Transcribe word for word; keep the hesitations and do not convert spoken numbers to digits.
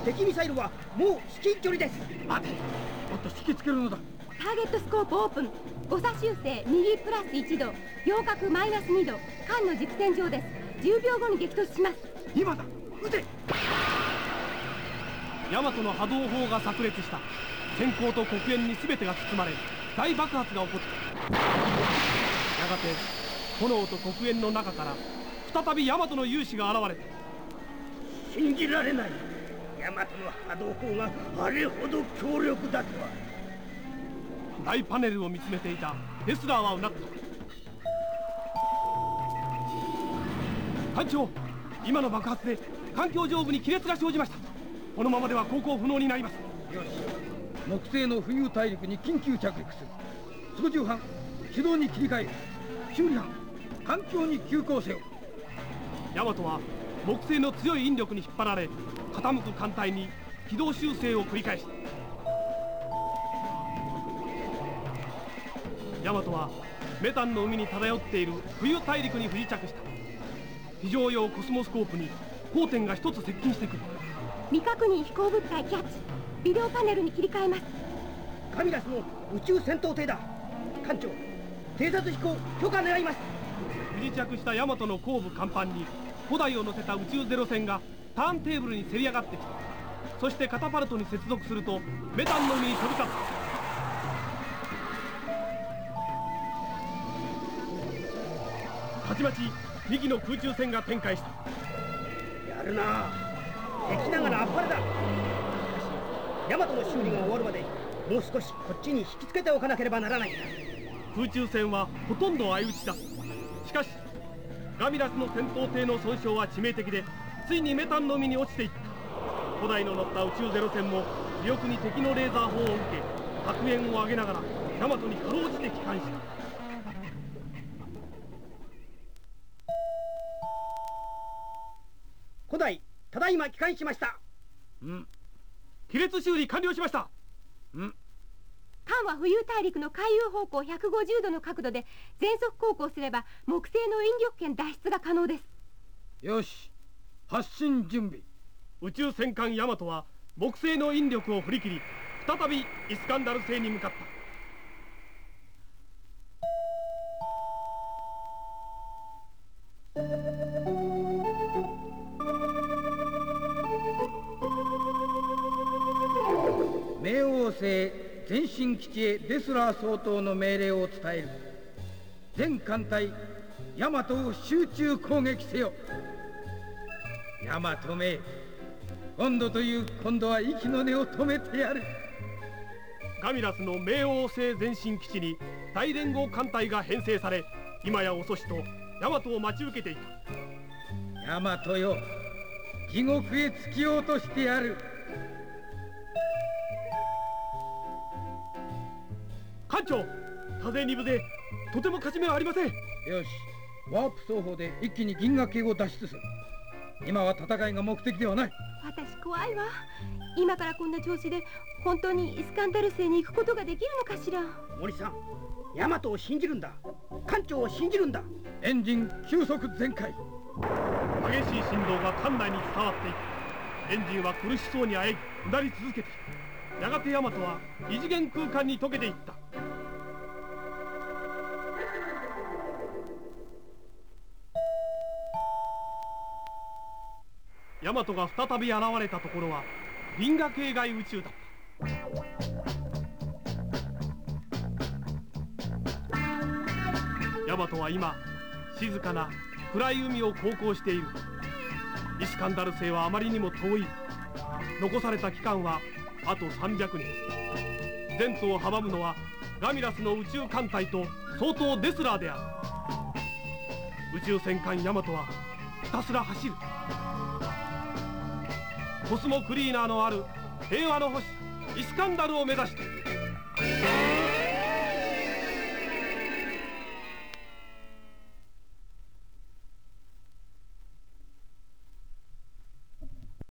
敵ミサイルはもう至近距離です。 待て、もっと引きつけるのだ。 ターゲットスコープオープン。誤差修正右プラスいちど、両角マイナスにど、間の軸線上です。じゅうびょうごに激突します。 今だ、撃て。 大和の波動砲が炸裂した。閃光と黒煙に全てが包まれ、大爆発が起こった。やがて炎と黒煙の中から再び大和の勇士が現れた。 信じられない。大和の波動砲があれほど強力だとは。 大パネルを見つめていたデスラーはうなった。艦長、今の爆発で環境上部に亀裂が生じました。このままでは航行不能になります。 よし、木星の浮遊大陸に緊急着陸する。操縦班手動に切り替える。修理班環境に急行せよ。 大和は木星の強い引力に引っ張られ、傾く艦隊に軌道修正を繰り返した。大和はメタンの海に漂っている浮遊大陸に不時着した。非常用コスモスコープに光点が一つ接近してくる。 未確認飛行物体キャッチ。ビデオパネルに切り替えます。 カミラスの宇宙戦闘艇だ。艦長、偵察飛行許可願います。 不時着した大和の後部甲板に古代を乗せた宇宙ゼロ船がターンテーブルにせり上がってきた。そしてカタパルトに接続するとメタンの海に飛び立った。たちまちに機の空中戦が展開した。 やるな。敵ながらあっぱれだ。しかし大和の修理が終わるまでもう少しこっちに引きつけておかなければならないんだ。 空中戦はほとんど相打ちだ。しかしガミラスの戦闘艇の損傷は致命的で、ついにメタンの海に落ちていった。古代の乗った宇宙ゼロ戦も尾翼に敵のレーザー砲を受け、白煙を上げながら大和にかろうじて帰還した。 古代、ただいま帰還しました。 うん。 亀裂修理完了しました。 うん。 艦は浮遊大陸の海遊方向ひゃくごじゅうどの角度で全速航行すれば木星の引力圏脱出が可能です。 よし、発進準備。 宇宙戦艦ヤマトは木星の引力を振り切り、再びイスカンダル星に向かった。 冥王星前進基地へデスラー総統の命令を伝える。全艦隊ヤマトを集中攻撃せよ。ヤマトめ、今度という今度は息の根を止めてやる。 ガミラスの冥王星前進基地に大連合艦隊が編成され、今や遅しとヤマトを待ち受けていた。 ヤマトよ、地獄へ突きようとしてやる。 艦長、多勢二部でとても勝ち目はありません。 よし、ワープ双方で一気に銀河系を脱出する。今は戦いが目的ではない。 私怖いわ。今からこんな調子で本当にイスカンダル星に行くことができるのかしら。 森さん、ヤマトを信じるんだ。艦長を信じるんだ。 エンジン急速全開。 激しい振動が艦内に伝わっていく。エンジンは苦しそうにあえぎうなり続けている。やがてヤマトは異次元空間に溶けていった。ヤマトが再び現れたところは銀河系外宇宙だった。ヤマトは今静かな暗い海を航行している。イスカンダル星はあまりにも遠い。残された期間はあとさんびゃくにん。前途を阻むのはガミラスの宇宙艦隊と総統デスラーである。宇宙戦艦ヤマトはひたすら走る。コスモクリーナーのある平和の星イスカンダルを目指して。